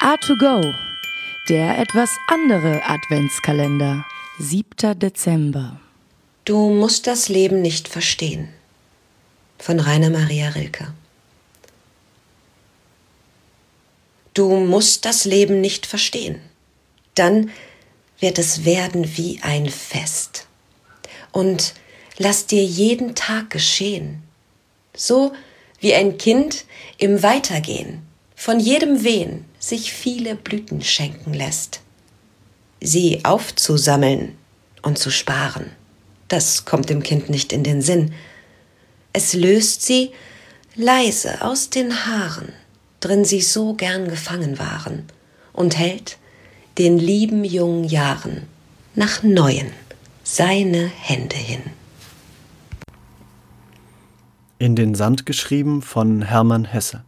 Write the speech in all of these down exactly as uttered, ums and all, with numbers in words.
A to go, der etwas andere Adventskalender. siebter Dezember. Du musst das Leben nicht verstehen. Von Rainer Maria Rilke. Du musst das Leben nicht verstehen. Dann wird es werden wie ein Fest. Und lass dir jeden Tag geschehen. So wie ein Kind im Weitergehen von jedem Wehen sich viele Blüten schenken lässt. Sie aufzusammeln und zu sparen, das kommt dem Kind nicht in den Sinn. Es löst sie leise aus den Haaren, drin sie so gern gefangen waren, und hält den lieben jungen Jahren nach neuen seine Hände hin. In den Sand geschrieben von Hermann Hesse.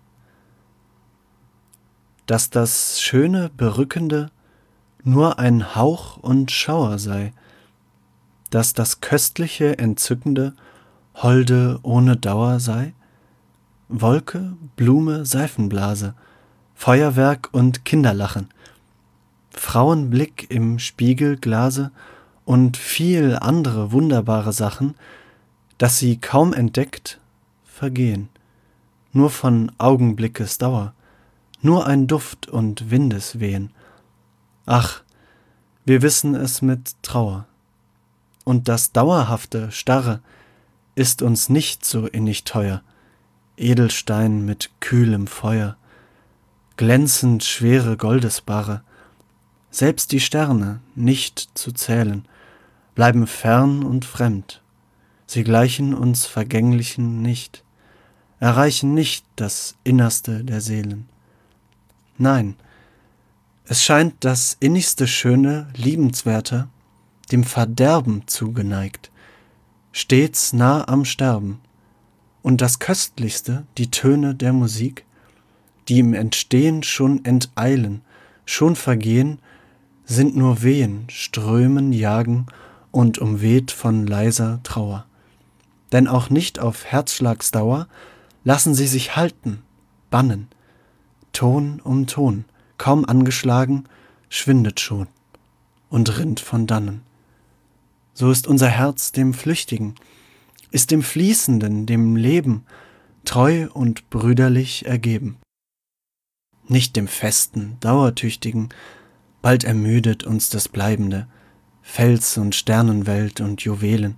Dass das schöne, berückende nur ein Hauch und Schauer sei, dass das köstliche, entzückende holde ohne Dauer sei, Wolke, Blume, Seifenblase, Feuerwerk und Kinderlachen, Frauenblick im Spiegelglase und viel andere wunderbare Sachen, dass sie kaum entdeckt, vergehen, nur von Augenblickes Dauer, nur ein Duft und Windeswehen. Ach, wir wissen es mit Trauer. Und das dauerhafte, starre ist uns nicht so innig teuer, Edelstein mit kühlem Feuer, glänzend schwere Goldesbarre, selbst die Sterne nicht zu zählen, bleiben fern und fremd, sie gleichen uns Vergänglichen nicht, erreichen nicht das Innerste der Seelen. Nein, es scheint das innigste Schöne, liebenswerte, dem Verderben zugeneigt, stets nah am Sterben, und das Köstlichste, die Töne der Musik, die im Entstehen schon enteilen, schon vergehen, sind nur Wehen, Strömen, Jagen und umweht von leiser Trauer. Denn auch nicht auf Herzschlagsdauer lassen sie sich halten, bannen, Ton um Ton, kaum angeschlagen, schwindet schon und rinnt von dannen. So ist unser Herz dem Flüchtigen, ist dem Fließenden, dem Leben, treu und brüderlich ergeben. Nicht dem Festen, Dauertüchtigen, bald ermüdet uns das Bleibende, Fels und Sternenwelt und Juwelen.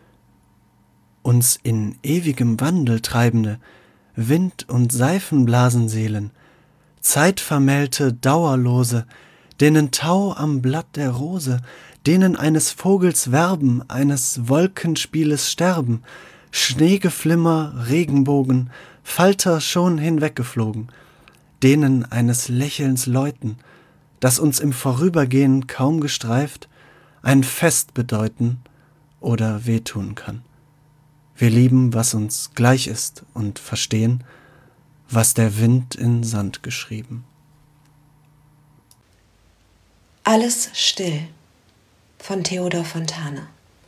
Uns in ewigem Wandel treibende Wind- und Seifenblasenseelen, Zeitvermählte, dauerlose, denen Tau am Blatt der Rose, denen eines Vogels Werben, eines Wolkenspieles Sterben, Schneegeflimmer, Regenbogen, Falter schon hinweggeflogen, denen eines Lächelns Läuten, das uns im Vorübergehen kaum gestreift, ein Fest bedeuten oder wehtun kann. Wir lieben, was uns gleich ist, und verstehen, was der Wind in Sand geschrieben. Alles still von Theodor Fontane.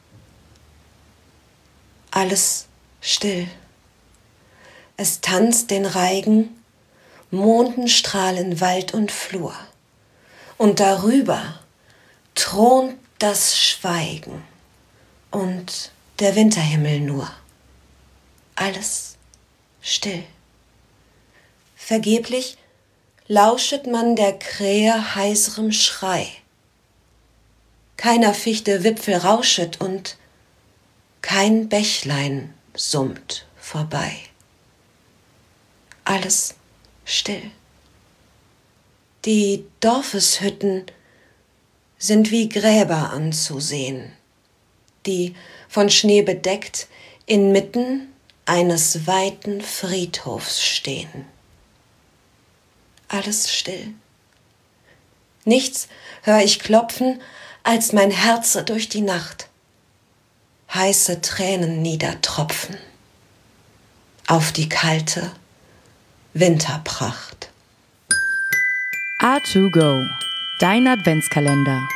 Alles still. Es tanzt den Reigen, Mondenstrahlen Wald und Flur. Und darüber thront das Schweigen und der Winterhimmel nur. Alles still. Vergeblich lauschet man der Krähe heiserem Schrei. Keiner Fichte Wipfel rauschet und kein Bächlein summt vorbei. Alles still. Die Dorfeshütten sind wie Gräber anzusehen, die von Schnee bedeckt inmitten eines weiten Friedhofs stehen. Alles still. Nichts hör ich klopfen, als mein Herze durch die Nacht heiße Tränen niedertropfen auf die kalte Winterpracht. A to go, dein Adventskalender.